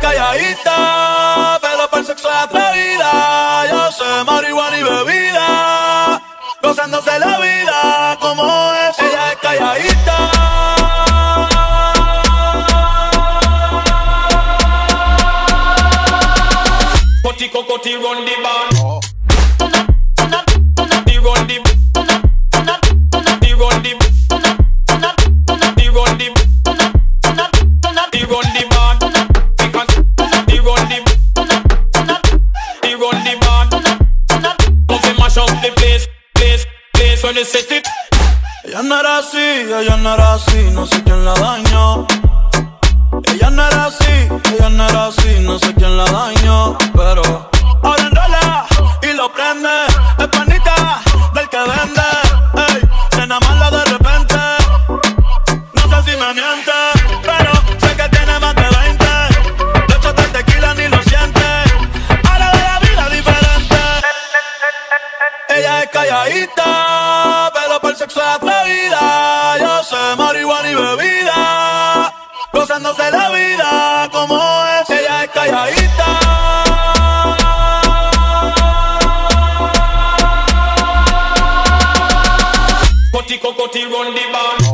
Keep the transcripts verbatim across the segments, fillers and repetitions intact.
calladita, pero para el sexo es atrevida. Yo sé marihuana y bebida, gozándose la vida como es. Ella es calladita. Coti cocoti run the band. He run the. He run the. He run the. He run the band. Because he run the. He run the band. Come fi mash up the place, place, place when you set it. Ella no era así, ella no era así, no sé quién la dañó. Ella no era así, ella no era así, no sé quién la dañó. Pero ahora enrola y lo prende. Es panita del que vende. Ey, se enamora de repente. No sé si me miente, pero sé que tiene más de veinte. De hecho de tequila ni lo siente. Ahora de la vida diferente. Ella es calladita, pero para el sexo es atrevida. Yo sé marihuana y bebida, gozándose la vida como es. Ella es calladita. Coti cocoti run the band.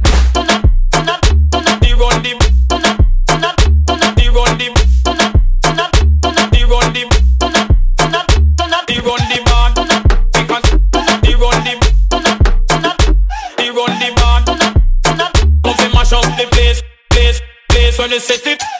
He run the. He run the. He run the. He run the band. Because he run the. He run the band. Come fi mash up the place, place, place when you set it.